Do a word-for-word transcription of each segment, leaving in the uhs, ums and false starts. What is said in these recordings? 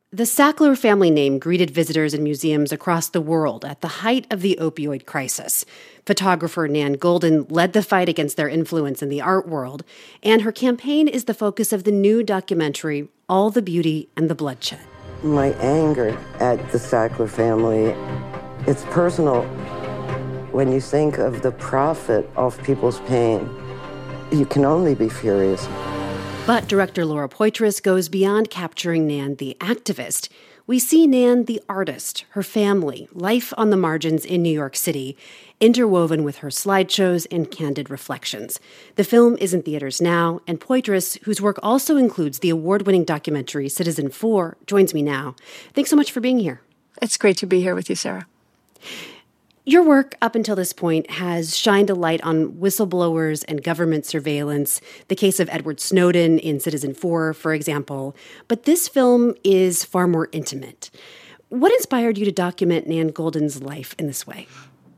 The Sackler family name greeted visitors in museums across the world at the height of the opioid crisis. Photographer Nan Goldin led the fight against their influence in the art world, and her campaign is the focus of the new documentary, All the Beauty and the Bloodshed. My anger at the Sackler family, it's personal. When you think of the profit of people's pain, you can only be furious. But director Laura Poitras goes beyond capturing Nan the activist. We see Nan the artist, her family, life on the margins in New York City, interwoven with her slideshows and candid reflections. The film is in theaters now, and Poitras, whose work also includes the award-winning documentary Citizen Four, joins me now. Thanks so much for being here. It's great to be here with you, Sarah. Your work up until this point has shined a light on whistleblowers and government surveillance, the case of Edward Snowden in Citizen Four, for example. But this film is far more intimate. What inspired you to document Nan Goldin's life in this way?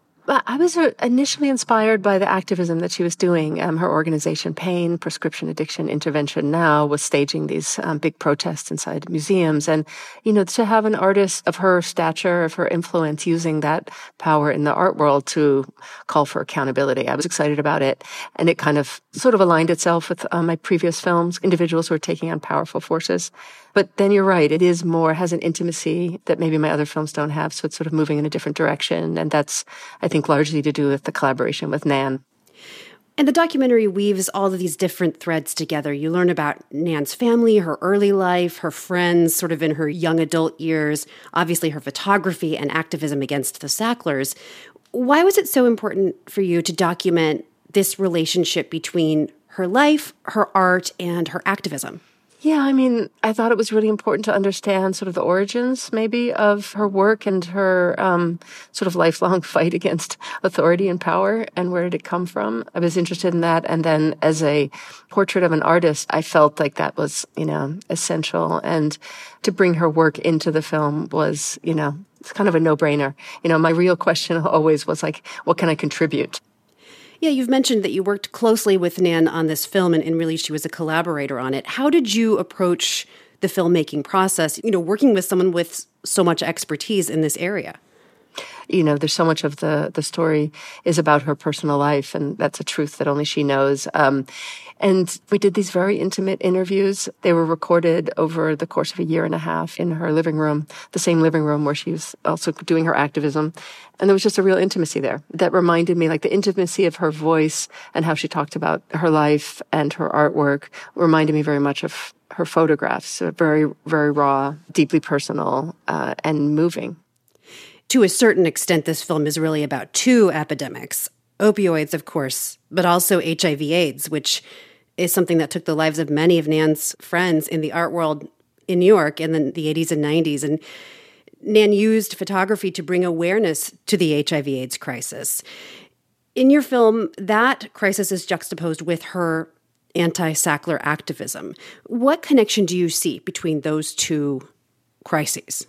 I was initially inspired by the activism that she was doing. Um, her organization, PAIN, Prescription Addiction Intervention Now, was staging these um, big protests inside museums. And, you know, to have an artist of her stature, of her influence, using that power in the art world to call for accountability, I was excited about it. And it kind of sort of aligned itself with uh, my previous films, individuals who are taking on powerful forces. But then you're right, it is more, has an intimacy that maybe my other films don't have, so it's sort of moving in a different direction. And that's, I think, largely to do with the collaboration with Nan. And the documentary weaves all of these different threads together. You learn about Nan's family, her early life, her friends, sort of in her young adult years, obviously her photography and activism against the Sacklers. Why was it so important for you to document this relationship between her life, her art, and her activism? Yeah, I mean, I thought it was really important to understand sort of the origins, maybe, of her work and her um, sort of lifelong fight against authority and power, and where did it come from. I was interested in that. And then as a portrait of an artist, I felt like that was, you know, essential. And to bring her work into the film was, you know, it's kind of a no-brainer. You know, my real question always was like, what can I contribute? Yeah, you've mentioned that you worked closely with Nan on this film, and, and really she was a collaborator on it. How did you approach the filmmaking process, you know, working with someone with so much expertise in this area? You know, there's so much of the, the story is about her personal life, and that's a truth that only she knows. Um, and we did these very intimate interviews. They were recorded over the course of a year and a half in her living room, the same living room where she was also doing her activism. And there was just a real intimacy there that reminded me, like the intimacy of her voice and how she talked about her life and her artwork reminded me very much of her photographs. So very, very raw, deeply personal, uh, and moving. To a certain extent, this film is really about two epidemics. Opioids, of course, but also H I V AIDS, which is something that took the lives of many of Nan's friends in the art world in New York in the, the eighties and nineties. And Nan used photography to bring awareness to the H I V AIDS crisis. In your film, that crisis is juxtaposed with her anti-Sackler activism. What connection do you see between those two crises?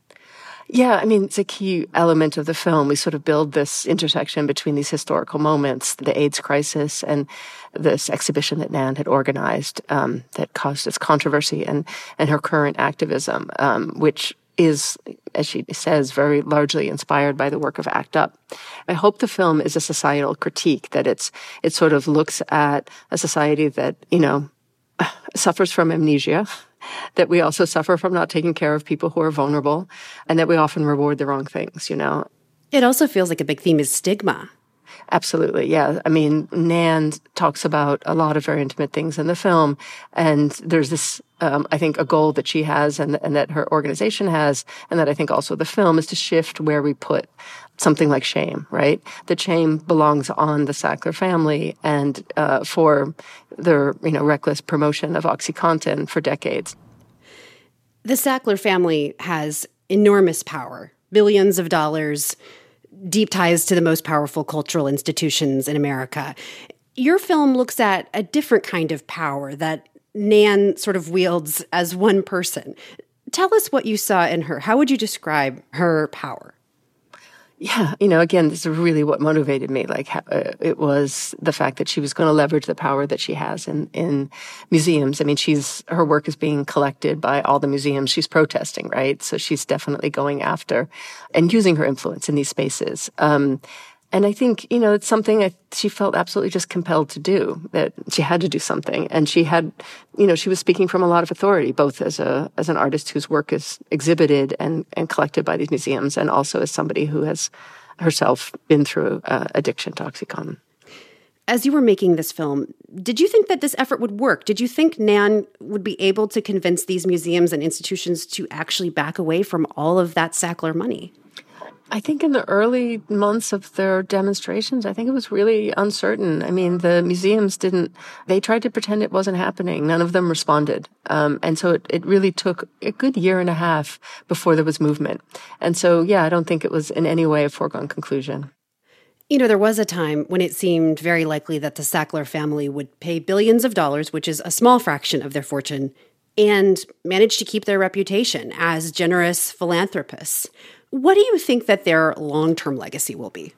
Yeah, I mean, it's a key element of the film. We sort of build this intersection between these historical moments, the AIDS crisis and this exhibition that Nan had organized um, that caused its controversy, and, and her current activism, um, which is, as she says, very largely inspired by the work of ACT UP. I hope the film is a societal critique, that it's it sort of looks at a society that, you know, suffers from amnesia, that we also suffer from not taking care of people who are vulnerable, and that we often reward the wrong things, you know. It also feels like a big theme is stigma. Absolutely, yeah. I mean, Nan talks about a lot of very intimate things in the film, and there's this, um, I think, a goal that she has and, and that her organization has, and that I think also the film is to shift where we put something like shame, right? The shame belongs on the Sackler family and uh, for their, you know, reckless promotion of OxyContin for decades. The Sackler family has enormous power, billions of dollars, deep ties to the most powerful cultural institutions in America. Your film looks at a different kind of power that Nan sort of wields as one person. Tell us what you saw in her. How would you describe her power? Yeah, you know, again, this is really what motivated me. Like, uh, it was the fact that she was going to leverage the power that she has in, in museums. I mean, she's, her work is being collected by all the museums she's protesting, right? So she's definitely going after and using her influence in these spaces. Um, and I think, you know, it's something I, she felt absolutely just compelled to do, that she had to do something. And she had, you know, she was speaking from a lot of authority, both as a, as an artist whose work is exhibited and, and collected by these museums, and also as somebody who has herself been through uh, addiction to OxyContin. As you were making this film, did you think that this effort would work? Did you think Nan would be able to convince these museums and institutions to actually back away from all of that Sackler money? I think in the early months of their demonstrations, I think it was really uncertain. I mean, the museums didn't, they tried to pretend it wasn't happening. None of them responded. Um, and so it, it really took a good year and a half before there was movement. And so, yeah, I don't think it was in any way a foregone conclusion. You know, there was a time when it seemed very likely that the Sackler family would pay billions of dollars, which is a small fraction of their fortune, and manage to keep their reputation as generous philanthropists. What do you think that their long-term legacy will be?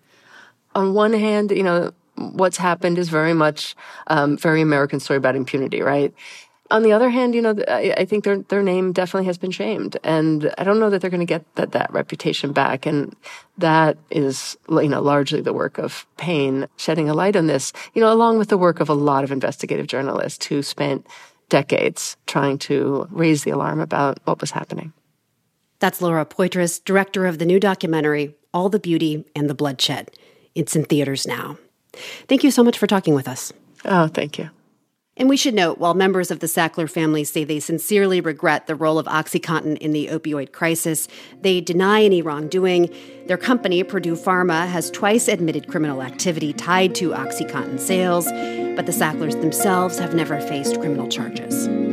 On one hand, you know, what's happened is very much um, very American story about impunity, right? On the other hand, you know, I, I think their their name definitely has been shamed, and I don't know that they're going to get that that reputation back. And that is, you know, largely the work of Payne shedding a light on this, you know, along with the work of a lot of investigative journalists who spent decades trying to raise the alarm about what was happening. That's Laura Poitras, director of the new documentary, All the Beauty and the Bloodshed. It's in theaters now. Thank you so much for talking with us. Oh, thank you. And we should note, while members of the Sackler family say they sincerely regret the role of OxyContin in the opioid crisis, they deny any wrongdoing. Their company, Purdue Pharma, has twice admitted criminal activity tied to OxyContin sales, but the Sacklers themselves have never faced criminal charges.